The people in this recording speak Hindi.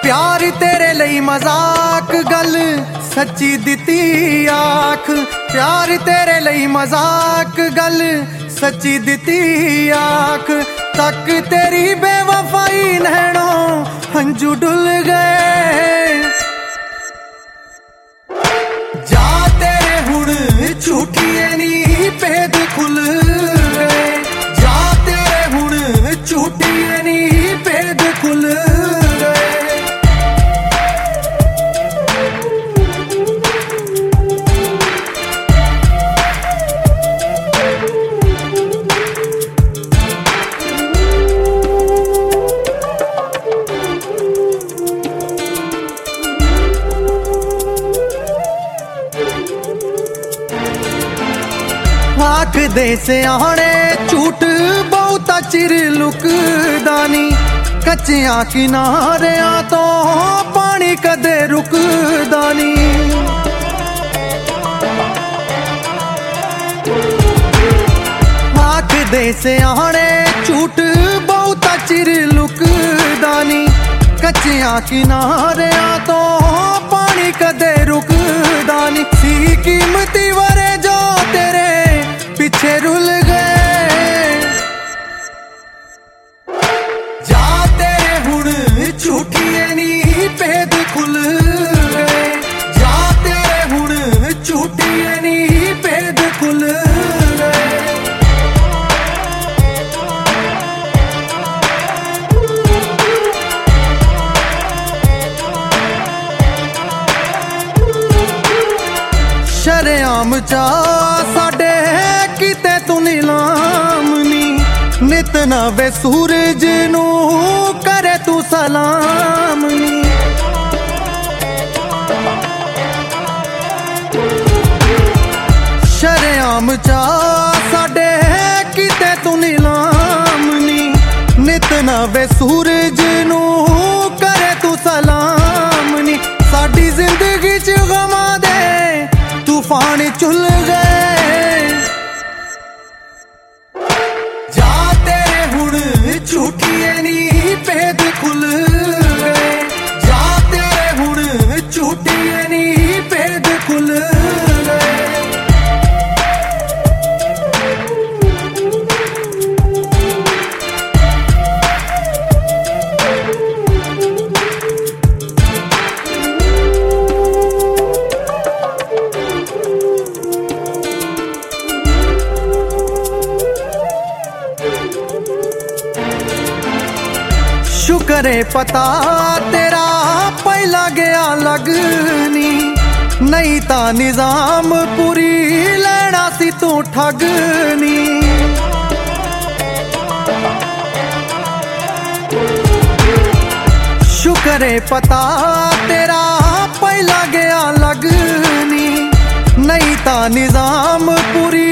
प्यार तेरे ਲਈ मजाक गल सच्ची दिती आख। प्यार तेरे ਲਈ मजाक गल सच्ची दिती आख। तक तेरी बेवफाई नैनों हंजू डुल गए। जा तेरे हुण झूठिए नी भेद खुल गए। जा तेरे हुण झूठिए नी भेद खुल गए। आख दे सियाणे झूठ बहुता चिर लुकदा नी। कच्चियां किनारियां तो पानी कदे रुकदा नी। आख दे सियाणे झूठ बहुता चिर लुकदा नी। कच्चियां किनारियां तो पानी कदे रुकदा नी। सी कीमती वरे जो तेरे पीछे रुल गए। जा तेरे हुण झूठिए नी भेद खुल गए। जा तेरे हुण झूठिए नी भेद खुल गए। शरेआम चा साडे किते तू नीलाम नी। नित नवे सूरज नू करे तू सलाम नी। शरेआम चा साडे किते तू नीलाम नी। नित नवे सूरज नू करे तू सलाम नी। साडी जिंदगी च गमां दे तूफान चुल गए। जा तेरे हुण झूठिए नी भेद खुल गए। जा तेरे हुण झूठिए नी भेद खुल गए। शुक्र है पता तेरा पहला गया लगनी। नहीं ता निजाम पूरी लेना सी तू ठगनी। शुक्र है पता तेरा पहला गया लगनी। नहीं ता निजाम पूरी